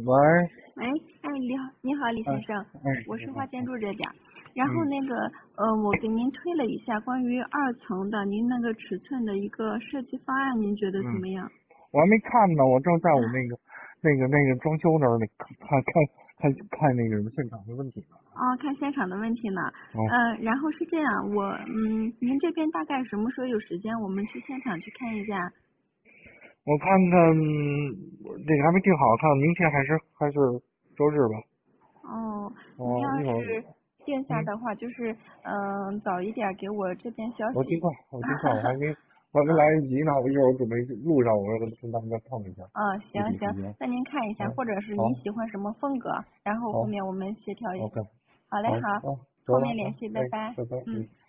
喂， 喂，哎，你好，李先生，我是花建筑这边。然后那个我给您推了一下关于2层的您那个尺寸的一个设计方案，您觉得怎么样？ 我还没看呢，我正在我那个装修那儿看那个什么现场的问题呢。 哦，看现场的问题呢。然后是这样，您这边大概什么时候有时间，我们去现场去看一下？ 我看看这个还没定好，看明天还是周日吧。 哦，您要一会儿是定下的话，就是早一点给我这边消息。 我尽快，我还没来得及呢。我一会儿准备路上，我要跟他们再碰一下。 行，那您看一下，或者是您喜欢什么风格，然后后面我们协调一下。 OK， 好嘞，好， 得了， 后面联系，拜拜。 拜拜。